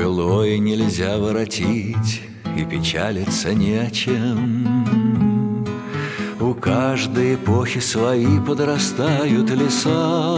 Былое нельзя воротить, и печалиться не о чем. У каждой эпохи свои подрастают леса,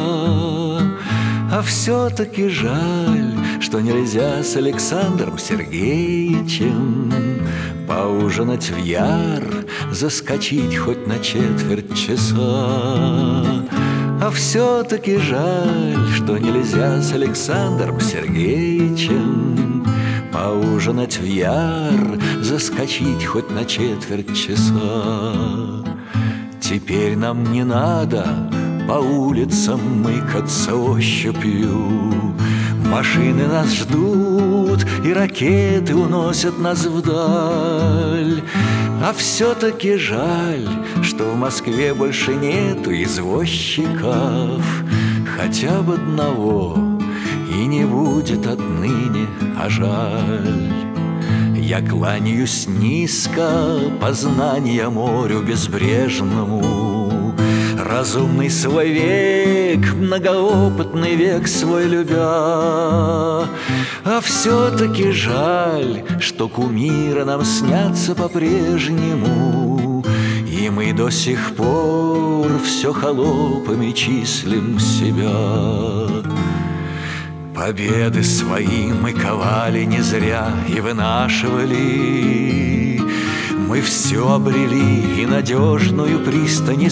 а все-таки жаль, что нельзя с Александром Сергеевичем поужинать в Яр, заскочить хоть на четверть часа. А все-таки жаль, что нельзя с Александром Сергеевичем поужинать в Яр, заскочить хоть на четверть часа. Теперь нам не надо по улицам мыкаться ощупью. Машины нас ждут, и ракеты уносят нас вдаль. А все-таки жаль, что в Москве больше нету извозчиков, хотя бы одного, и не будет отныне, а жаль. Я кланяюсь низко познания морю безбрежному, разумный свой век, многоопытный век свой любя. А все-таки жаль, что кумиры нам снятся по-прежнему, и мы до сих пор все холопами числим себя. Победы свои мы ковали не зря и вынашивали. Мы все обрели и надежную пристань и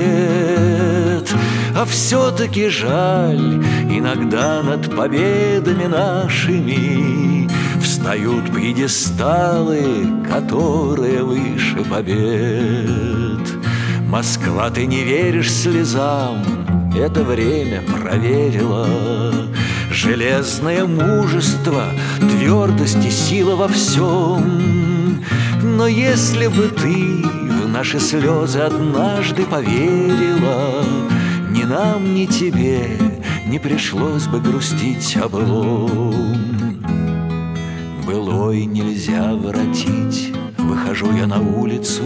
свет. А все-таки жаль, иногда над победами нашими встают пьедесталы, которые выше побед. Москва, ты не веришь слезам, это время проверило. Железное мужество, твердость и сила во всем. Но если бы ты в наши слезы однажды поверила, ни нам, ни тебе не пришлось бы грустить о былом. Былой нельзя воротить, выхожу я на улицу,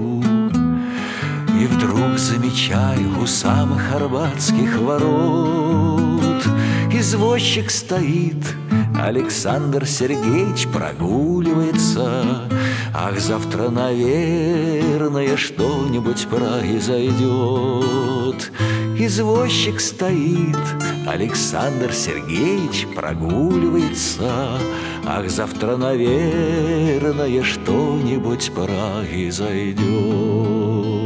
и вдруг замечаю у самых арбатских ворот извозчик стоит, Александр Сергеевич прогуливается. Ах, завтра, наверное, что-нибудь произойдет. Извозчик стоит, Александр Сергеевич прогуливается. Ах, завтра, наверное, что-нибудь произойдет.